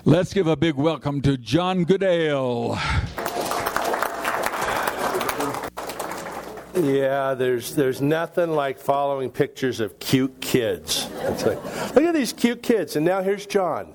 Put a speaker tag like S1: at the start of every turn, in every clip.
S1: Let's give a big welcome to John Goodale.
S2: Yeah, there's nothing like following pictures of cute kids. It's like, look at these cute kids, and now here's John.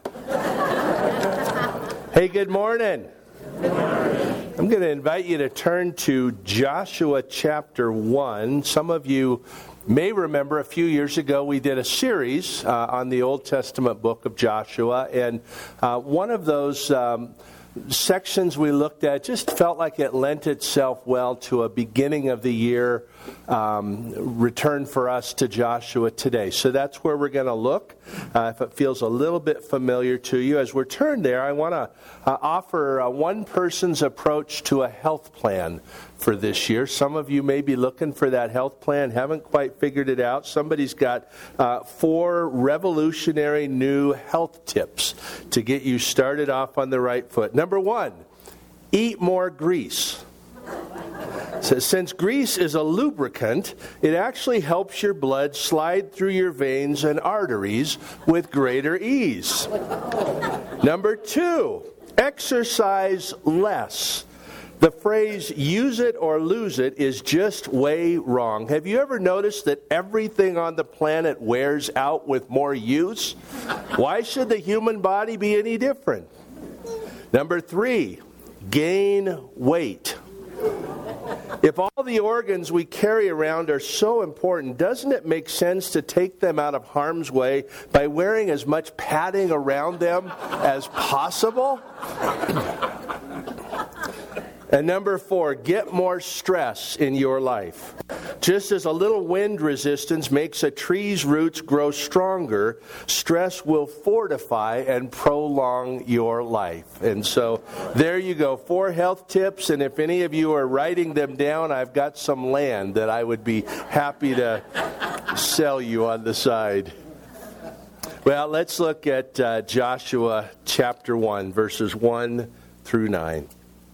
S2: Hey, good morning. Good morning. I'm going to invite you to turn to Joshua chapter 1. Some of you may remember a few years ago we did a series on the Old Testament book of Joshua, and one of those sections we looked at just felt like it lent itself well to a beginning of the year return for us to Joshua today. So that's where we're going to look. If it feels a little bit familiar to you, as we're turned there, I want to offer one person's approach to a health plan for this year. Some of you may be looking for that health plan, haven't quite figured it out. Somebody's got 4 revolutionary new health tips to get you started off on the right foot. Number 1, eat more grease. So since grease is a lubricant, it actually helps your blood slide through your veins and arteries with greater ease. Number 2, exercise less. The phrase use it or lose it is just way wrong. Have you ever noticed that everything on the planet wears out with more use? Why should the human body be any different? Number 3, gain weight. If all the organs we carry around are so important, doesn't it make sense to take them out of harm's way by wearing as much padding around them as possible? And number 4, get more stress in your life. Just as a little wind resistance makes a tree's roots grow stronger, stress will fortify and prolong your life. And so there you go, 4 health tips, and if any of you are writing them down, I've got some land that I would be happy to sell you on the side. Well, let's look at Joshua chapter 1, verses 1 through 9.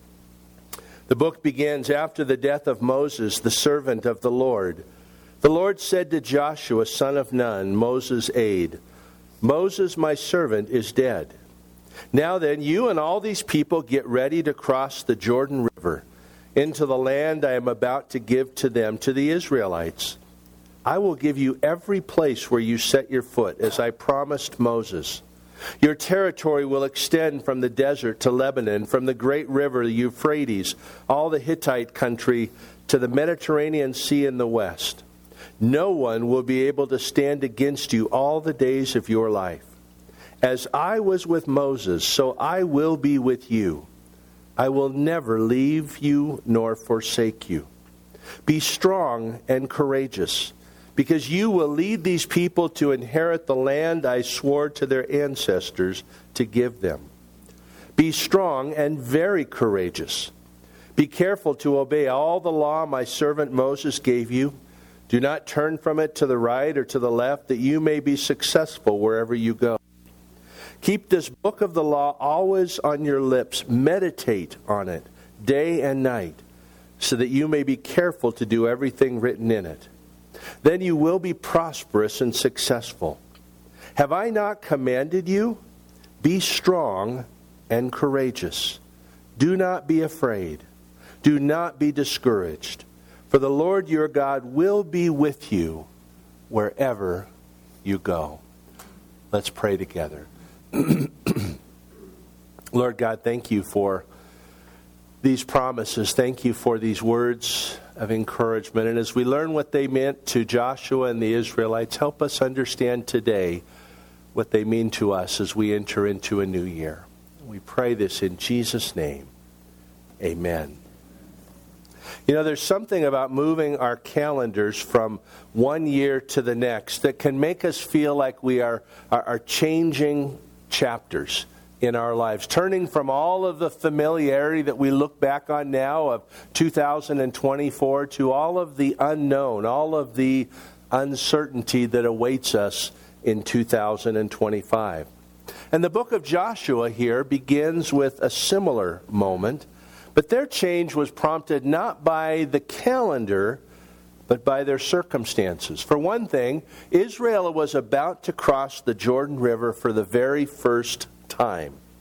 S2: The book begins, after the death of Moses, the servant of the Lord. The Lord said to Joshua, son of Nun, Moses' aide, Moses, my servant, is dead. Now then, you and all these people get ready to cross the Jordan River into the land I am about to give to them, to the Israelites. I will give you every place where you set your foot, as I promised Moses. Your territory will extend from the desert to Lebanon, from the great river, the Euphrates, all the Hittite country, to the Mediterranean Sea in the west. No one will be able to stand against you all the days of your life. As I was with Moses, so I will be with you. I will never leave you nor forsake you. Be strong and courageous, because you will lead these people to inherit the land I swore to their ancestors to give them. Be strong and very courageous. Be careful to obey all the law my servant Moses gave you. Do not turn from it to the right or to the left, that you may be successful wherever you go. Keep this book of the law always on your lips. Meditate on it day and night, so that you may be careful to do everything written in it. Then you will be prosperous and successful. Have I not commanded you? Be strong and courageous. Do not be afraid. Do not be discouraged. For the Lord your God will be with you wherever you go. Let's pray together. Lord God, thank you for these promises. Thank you for these words of encouragement. And as we learn what they meant to Joshua and the Israelites, help us understand today what they mean to us as we enter into a new year. We pray this in Jesus' name. Amen. You know, there's something about moving our calendars from one year to the next that can make us feel like we are changing chapters in our lives, turning from all of the familiarity that we look back on now of 2024 to all of the unknown, all of the uncertainty that awaits us in 2025. And the book of Joshua here begins with a similar moment, but their change was prompted not by the calendar, but by their circumstances. For one thing, Israel was about to cross the Jordan River for the very first time.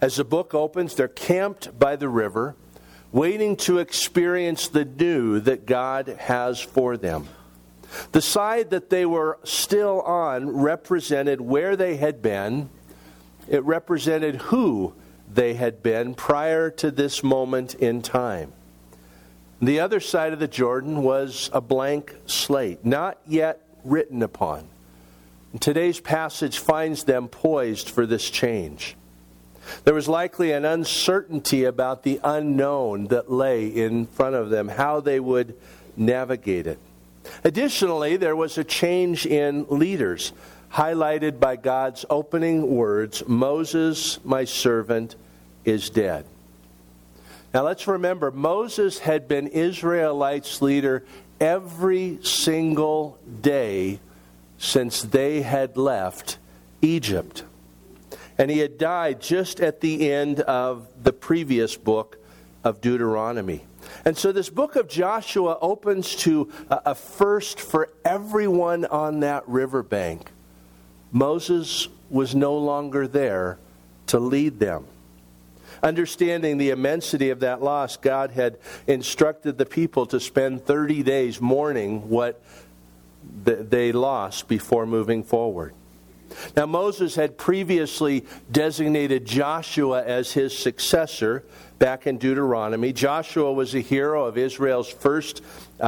S2: As the book opens, they're camped by the river, waiting to experience the new that God has for them. The side that they were still on represented where they had been. It represented who they had been prior to this moment in time. The other side of the Jordan was a blank slate, not yet written upon. And today's passage finds them poised for this change. There was likely an uncertainty about the unknown that lay in front of them, how they would navigate it. Additionally, there was a change in leaders, highlighted by God's opening words, "Moses, my servant, is dead." Now let's remember, Moses had been Israelites' leader every single day since they had left Egypt. And he had died just at the end of the previous book of Deuteronomy. And so this book of Joshua opens to a first for everyone on that riverbank. Moses was no longer there to lead them. Understanding the immensity of that loss, God had instructed the people to spend 30 days mourning what they lost before moving forward. Now, Moses had previously designated Joshua as his successor back in Deuteronomy. Joshua was a hero of Israel's first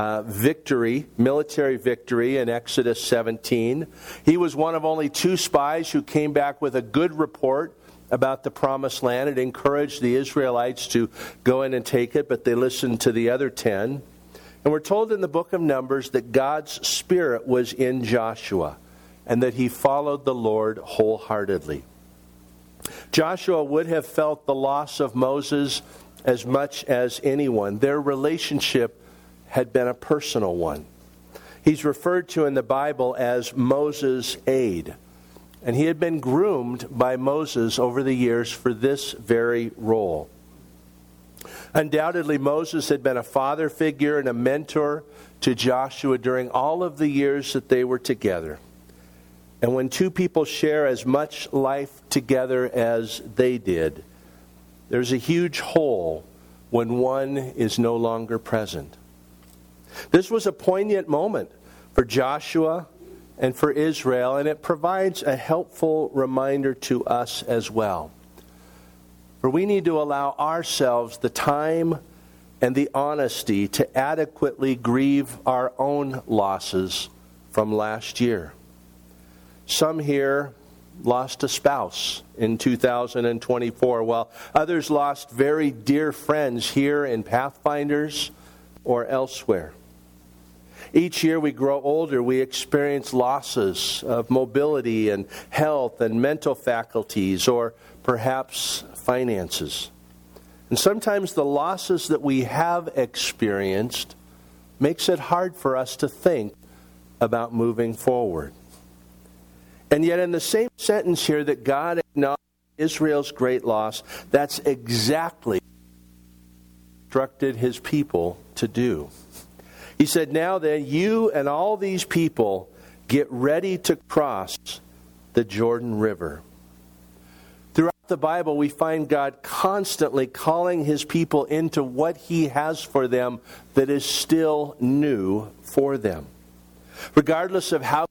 S2: military victory in Exodus 17. He was one of only 2 spies who came back with a good report about the promised land. It encouraged the Israelites to go in and take it, but they listened to the other 10. And we're told in the book of Numbers that God's Spirit was in Joshua, and that he followed the Lord wholeheartedly. Joshua would have felt the loss of Moses as much as anyone. Their relationship had been a personal one. He's referred to in the Bible as Moses' aide, and he had been groomed by Moses over the years for this very role. Undoubtedly, Moses had been a father figure and a mentor to Joshua during all of the years that they were together. And when 2 people share as much life together as they did, there's a huge hole when one is no longer present. This was a poignant moment for Joshua and for Israel, and it provides a helpful reminder to us as well. For we need to allow ourselves the time and the honesty to adequately grieve our own losses from last year. Some here lost a spouse in 2024, while others lost very dear friends here in Pathfinders or elsewhere. Each year we grow older, we experience losses of mobility and health and mental faculties, or perhaps finances. And sometimes the losses that we have experienced makes it hard for us to think about moving forward. And yet in the same sentence here that God acknowledged Israel's great loss, that's exactly what He instructed His people to do. He said, "Now then, you and all these people get ready to cross the Jordan River." Throughout the Bible, we find God constantly calling His people into what He has for them that is still new for them. Regardless of how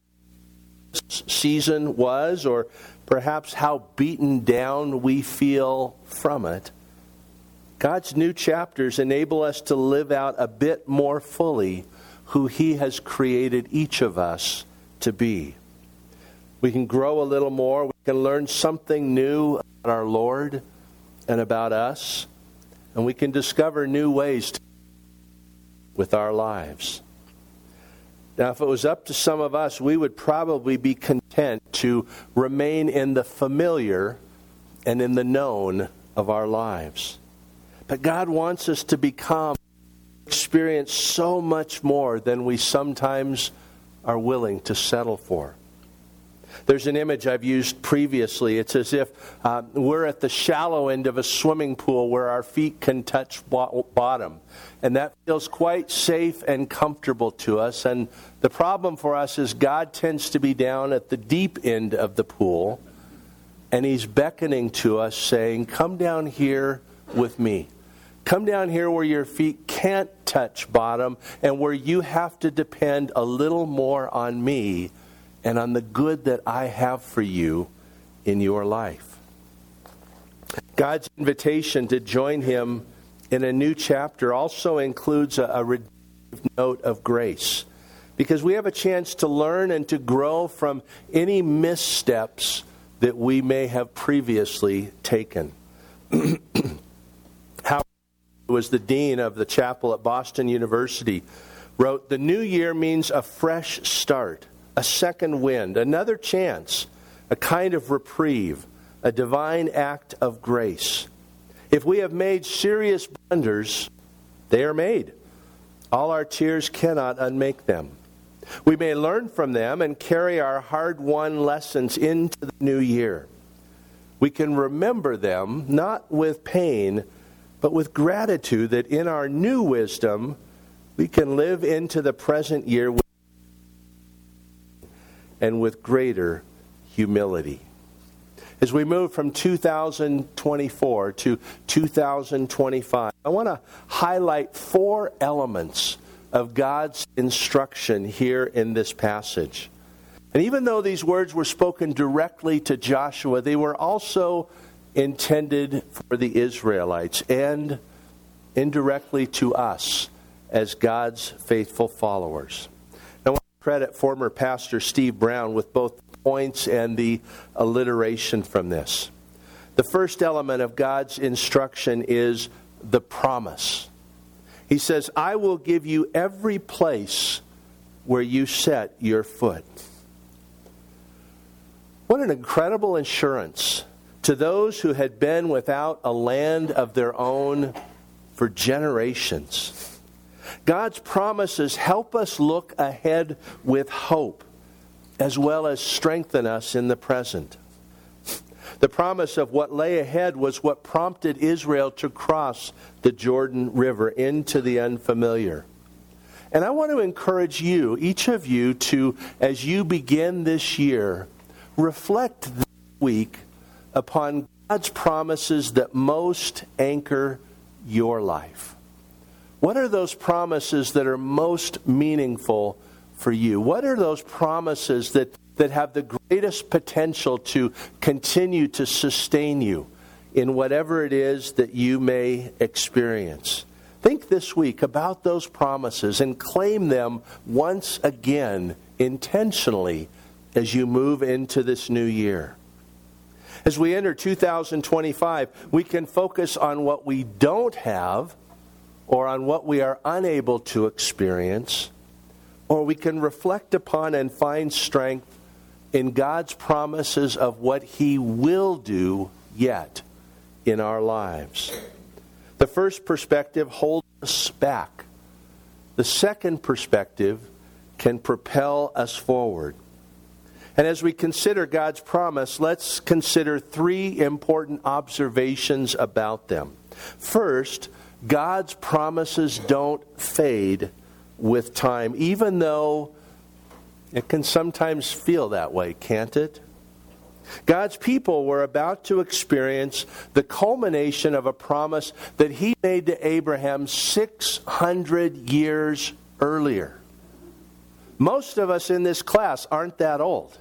S2: season was, or perhaps how beaten down we feel from it, God's new chapters enable us to live out a bit more fully who He has created each of us to be. We can grow a little more. We can learn something new about our Lord and about us. And we can discover new ways to with our lives. Now, if it was up to some of us, we would probably be content to remain in the familiar and in the known of our lives. But God wants us to experience so much more than we sometimes are willing to settle for. There's an image I've used previously. It's as if we're at the shallow end of a swimming pool where our feet can touch bottom. And that feels quite safe and comfortable to us. And the problem for us is God tends to be down at the deep end of the pool. And He's beckoning to us, saying, come down here with me. Come down here where your feet can't touch bottom and where you have to depend a little more on me and on the good that I have for you in your life. God's invitation to join Him in a new chapter also includes a redemptive note of grace, because we have a chance to learn and to grow from any missteps that we may have previously taken. Howard, who was the dean of the chapel at Boston University, wrote, "The new year means a fresh start, a second wind, another chance, a kind of reprieve, a divine act of grace. If we have made serious blunders, they are made. All our tears cannot unmake them. We may learn from them and carry our hard-won lessons into the new year. We can remember them not with pain, but with gratitude that in our new wisdom, we can live into the present year and with greater humility." As we move from 2024 to 2025, I want to highlight 4 elements of God's instruction here in this passage. And even though these words were spoken directly to Joshua, they were also intended for the Israelites and indirectly to us as God's faithful followers. I want to credit former Pastor Steve Brown with both the points and the alliteration from this. The first element of God's instruction is the promise. He says, "I will give you every place where you set your foot." What an incredible assurance to those who had been without a land of their own for generations. God's promises help us look ahead with hope, as well as strengthen us in the present. The promise of what lay ahead was what prompted Israel to cross the Jordan River into the unfamiliar. And I want to encourage you, each of you, to, as you begin this year, reflect this week upon God's promises that most anchor your life. What are those promises that are most meaningful for you? What are those promises that have the greatest potential to continue to sustain you in whatever it is that you may experience? Think this week about those promises and claim them once again intentionally as you move into this new year. As we enter 2025, we can focus on what we don't have or on what we are unable to experience, or we can reflect upon and find strength in God's promises of what He will do yet in our lives. The first perspective holds us back. The second perspective can propel us forward. And as we consider God's promise, let's consider 3 important observations about them. First, God's promises don't fade with time, even though it can sometimes feel that way, can't it? God's people were about to experience the culmination of a promise that He made to Abraham 600 years earlier. Most of us in this class aren't that old.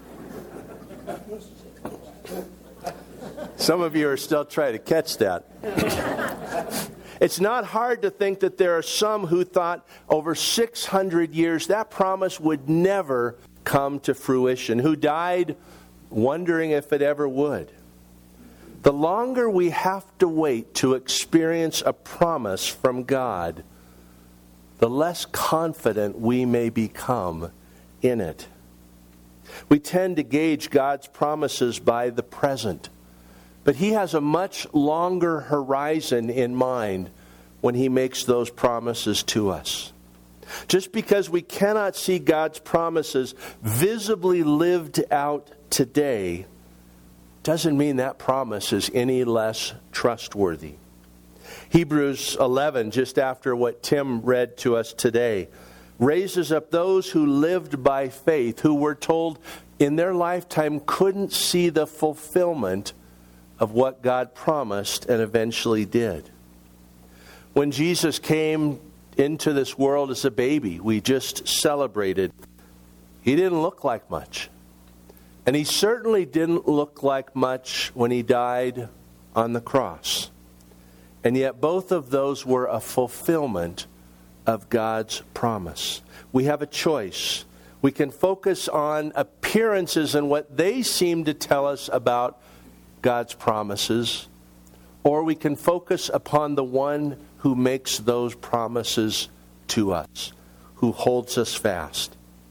S2: Some of you are still trying to catch that. It's not hard to think that there are some who thought over 600 years that promise would never come to fruition, who died wondering if it ever would. The longer we have to wait to experience a promise from God, the less confident we may become in it. We tend to gauge God's promises by the present, but He has a much longer horizon in mind when He makes those promises to us. Just because we cannot see God's promises visibly lived out today doesn't mean that promise is any less trustworthy. Hebrews 11, just after what Tim read to us today, raises up those who lived by faith, who were told in their lifetime couldn't see the fulfillment of what God promised and eventually did. When Jesus came into this world as a baby, we just celebrated, he didn't look like much. And he certainly didn't look like much when he died on the cross. And yet both of those were a fulfillment of God's promise. We have a choice. We can focus on appearances and what they seem to tell us about God's promises, or we can focus upon the one who makes those promises to us, who holds us fast.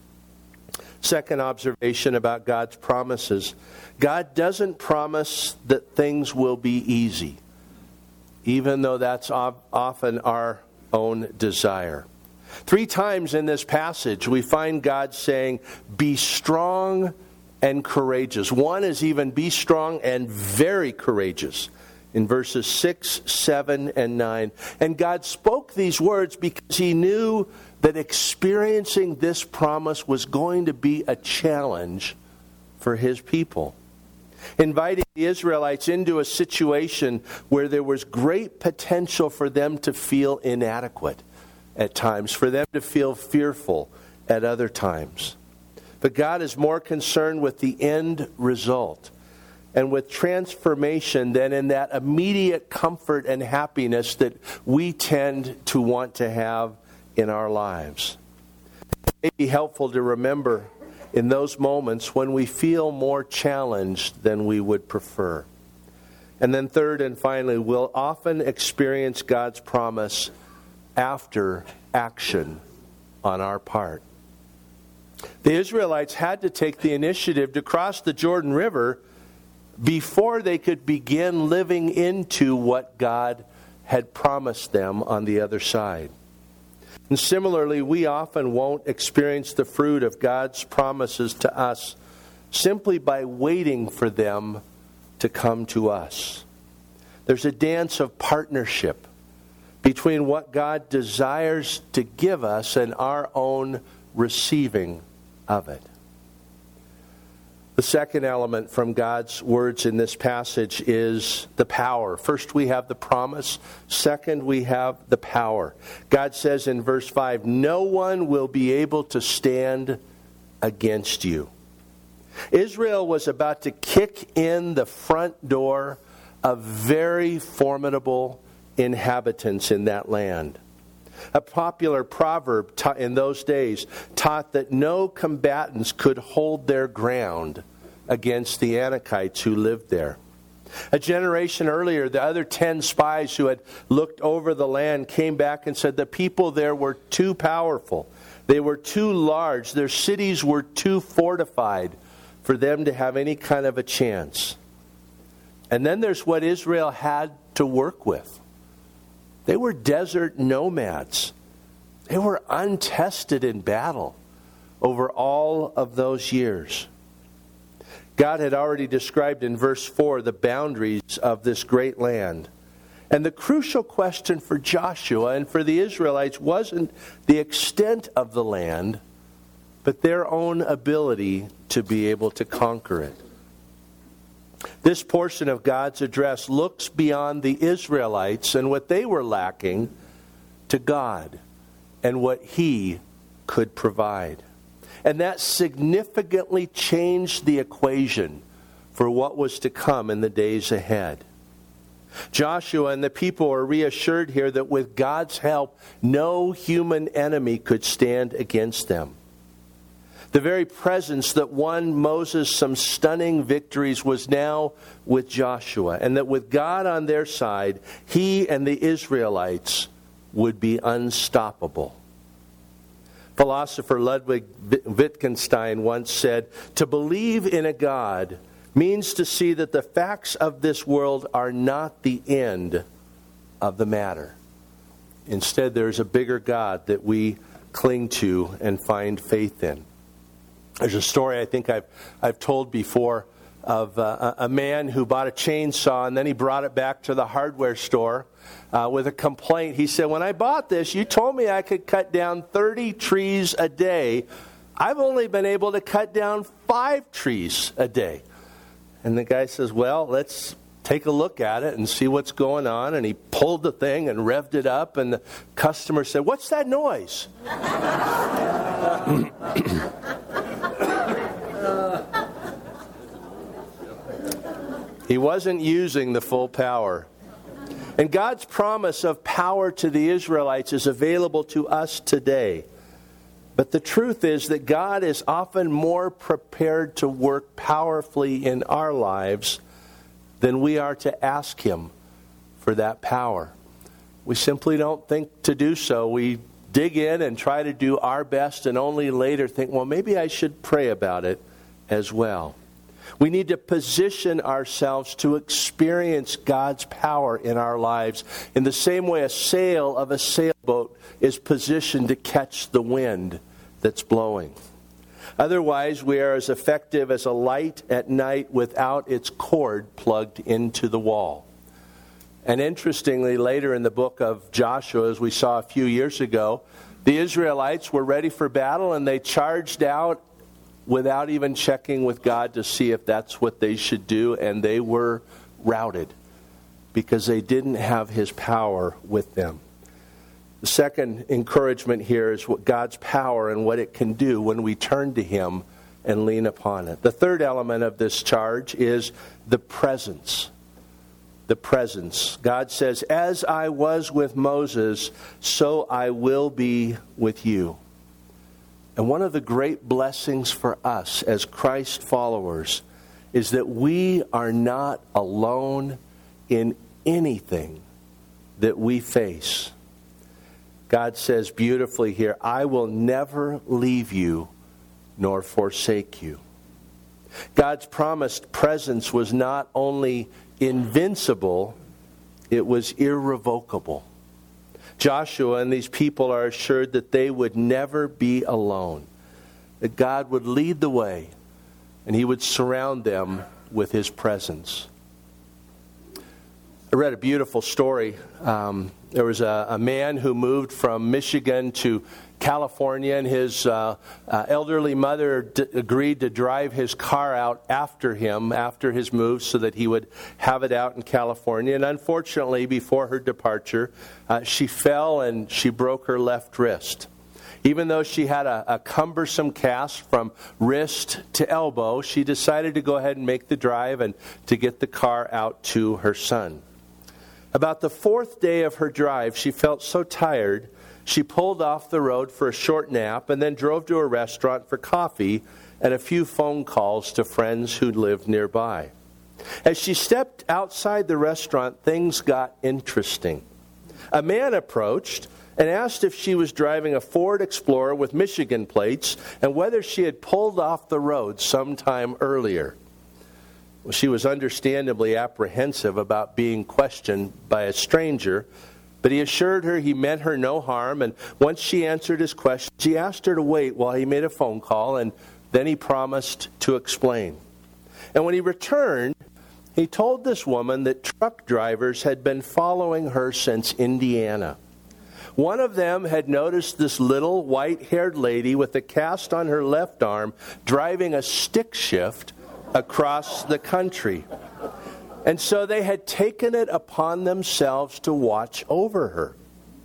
S2: Second observation about God's promises. God doesn't promise that things will be easy, even though that's often our own desire. 3 times in this passage we find God saying, be strong and courageous. One is even be strong and very courageous in verses 6, 7, and 9. And God spoke these words because he knew that experiencing this promise was going to be a challenge for his people. Inviting the Israelites into a situation where there was great potential for them to feel inadequate at times, for them to feel fearful at other times. But God is more concerned with the end result and with transformation than in that immediate comfort and happiness that we tend to want to have in our lives. It may be helpful to remember in those moments when we feel more challenged than we would prefer. And then third and finally, we'll often experience God's promise after action on our part. The Israelites had to take the initiative to cross the Jordan River before they could begin living into what God had promised them on the other side. And similarly, we often won't experience the fruit of God's promises to us simply by waiting for them to come to us. There's a dance of partnership between what God desires to give us and our own receiving of it. The second element from God's words in this passage is the power. First, we have the promise. Second, we have the power. God says in verse 5, no one will be able to stand against you. Israel was about to kick in the front door of very formidable inhabitants in that land. A popular proverb in those days taught that no combatants could hold their ground against the Anakites who lived there. A generation earlier, the other 10 spies who had looked over the land came back and said the people there were too powerful. They were too large. Their cities were too fortified for them to have any kind of a chance. And then there's what Israel had to work with. They were desert nomads. They were untested in battle over all of those years. God had already described in verse 4 the boundaries of this great land. And the crucial question for Joshua and for the Israelites wasn't the extent of the land, but their own ability to be able to conquer it. This portion of God's address looks beyond the Israelites and what they were lacking to God and what He could provide. And that significantly changed the equation for what was to come in the days ahead. Joshua and the people are reassured here that with God's help, no human enemy could stand against them. The very presence that won Moses some stunning victories was now with Joshua, and that with God on their side, he and the Israelites would be unstoppable. Philosopher Ludwig Wittgenstein once said, "To believe in a God means to see that the facts of this world are not the end of the matter. Instead, there's a bigger God that we cling to and find faith in." There's a story I think I've told before of a man who bought a chainsaw and then he brought it back to the hardware store with a complaint. He said, "When I bought this, you told me I could cut down 30 trees a day. I've only been able to cut down 5 trees a day. And the guy says, well, let's take a look at it and see what's going on. And he pulled the thing and revved it up. And the customer said, what's that noise? He wasn't using the full power. And God's promise of power to the Israelites is available to us today. But the truth is that God is often more prepared to work powerfully in our lives than we are to ask Him for that power. We simply don't think to do so. We dig in and try to do our best and only later think, well, maybe I should pray about it as well. We need to position ourselves to experience God's power in our lives in the same way a sail of a sailboat is positioned to catch the wind that's blowing. Otherwise, we are as effective as a light at night without its cord plugged into the wall. And interestingly, later in the book of Joshua, as we saw a few years ago, the Israelites were ready for battle and they charged out without even checking with God to see if that's what they should do, and they were routed because they didn't have His power with them. The second encouragement here is what God's power and what it can do when we turn to Him and lean upon it. The third element of this charge is the presence. The presence. God says, as I was with Moses, so I will be with you. And one of the great blessings for us as Christ followers is that we are not alone in anything that we face. God says beautifully here, I will never leave you nor forsake you. God's promised presence was not only invincible, it was irrevocable. Joshua and these people are assured that they would never be alone, that God would lead the way and He would surround them with His presence. I read a beautiful story. There was a man who moved from Michigan to California, and his elderly mother agreed to drive his car out after him, after his move, so that he would have it out in California. And unfortunately, before her departure, she fell and she broke her left wrist. Even though she had a cumbersome cast from wrist to elbow, she decided to go ahead and make the drive and to get the car out to her son. About the 4th day of her drive, she felt so tired, she pulled off the road for a short nap and then drove to a restaurant for coffee and a few phone calls to friends who lived nearby. As she stepped outside the restaurant, things got interesting. A man approached and asked if she was driving a Ford Explorer with Michigan plates and whether she had pulled off the road sometime earlier. Well, she was understandably apprehensive about being questioned by a stranger, but he assured her he meant her no harm, and once she answered his question, he asked her to wait while he made a phone call, and then he promised to explain. And when he returned, he told this woman that truck drivers had been following her since Indiana. One of them had noticed this little white-haired lady with a cast on her left arm driving a stick shift across the country. And so they had taken it upon themselves to watch over her.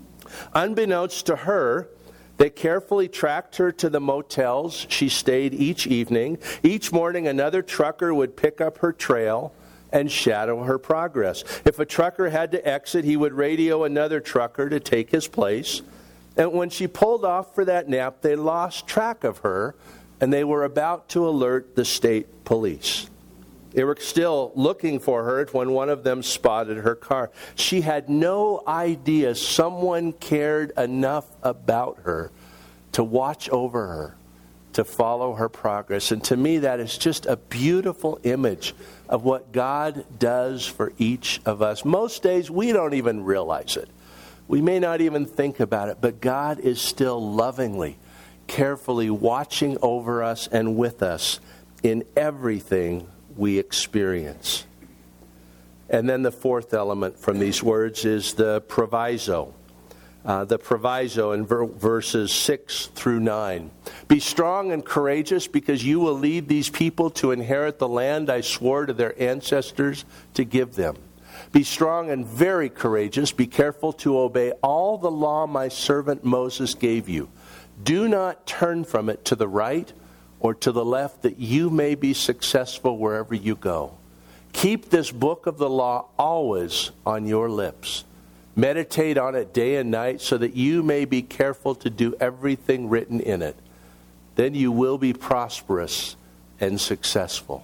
S2: Unbeknownst to her, they carefully tracked her to the motels she stayed each evening. Each morning, another trucker would pick up her trail and shadow her progress. If a trucker had to exit, he would radio another trucker to take his place. And when she pulled off for that nap, they lost track of her, and they were about to alert the state police. They were still looking for her when one of them spotted her car. She had no idea someone cared enough about her to watch over her, to follow her progress. And to me, that is just a beautiful image of what God does for each of us. Most days, we don't even realize it. We may not even think about it, but God is still lovingly, carefully watching over us and with us in everything we experience. And then the fourth element from these words is the proviso. the proviso in verses 6 through 9. Be strong and courageous, because you will lead these people to inherit the land I swore to their ancestors to give them. Be strong and very courageous. Be careful to obey all the law my servant Moses gave you. Do not turn from it to the right or to the left, that you may be successful wherever you go. Keep this book of the law always on your lips. Meditate on it day and night, so that you may be careful to do everything written in it. Then you will be prosperous and successful.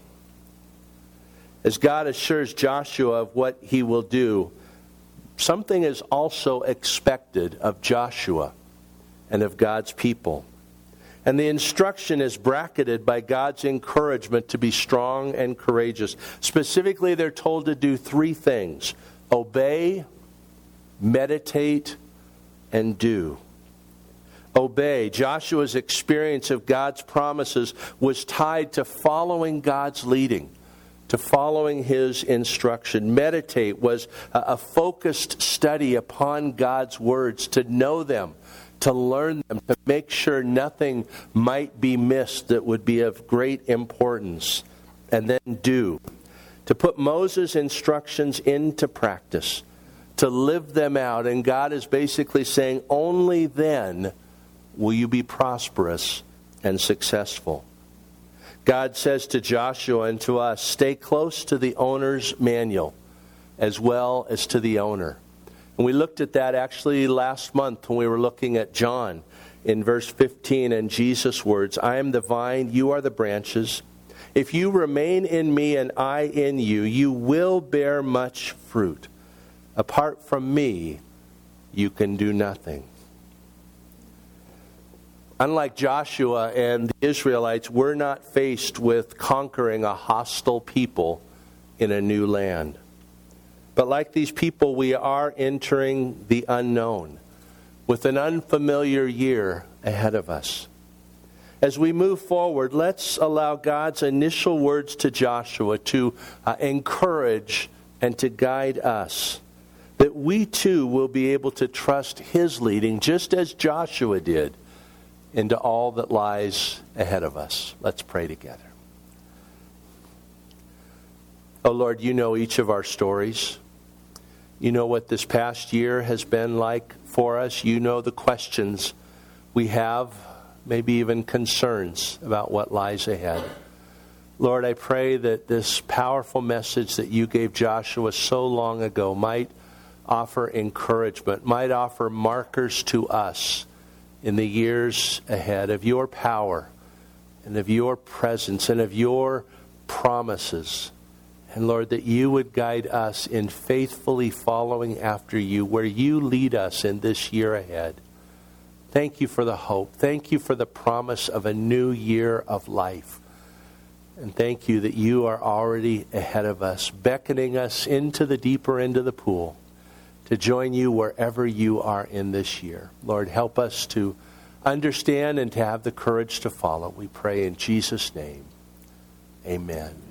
S2: As God assures Joshua of what he will do, something is also expected of Joshua and of God's people. And the instruction is bracketed by God's encouragement to be strong and courageous. Specifically, they're told to do three things: obey, meditate, and do. Obey. Joshua's experience of God's promises was tied to following God's leading, to following his instruction. Meditate was a focused study upon God's words, to know them, to learn them, to make sure nothing might be missed that would be of great importance. And then do. To put Moses' instructions into practice, to live them out. And God is basically saying, only then will you be prosperous and successful. God says to Joshua and to us, stay close to the owner's manual as well as to the owner. And we looked at that actually last month when we were looking at John in verse 15 and Jesus' words, I am the vine, you are the branches. If you remain in me and I in you, you will bear much fruit. Apart from me, you can do nothing. Unlike Joshua and the Israelites, we're not faced with conquering a hostile people in a new land. But like these people, we are entering the unknown with an unfamiliar year ahead of us. As we move forward, let's allow God's initial words to Joshua to encourage and to guide us, that we too will be able to trust his leading, just as Joshua did, into all that lies ahead of us. Let's pray together. Oh Lord, you know each of our stories. You know what this past year has been like for us. You know the questions we have, maybe even concerns about what lies ahead. Lord, I pray that this powerful message that you gave Joshua so long ago might offer encouragement, might offer markers to us in the years ahead of your power and of your presence and of your promises. And Lord, that you would guide us in faithfully following after you where you lead us in this year ahead. Thank you for the hope. Thank you for the promise of a new year of life. And thank you that you are already ahead of us, beckoning us into the deeper end of the pool to join you wherever you are in this year. Lord, help us to understand and to have the courage to follow. We pray in Jesus' name. Amen.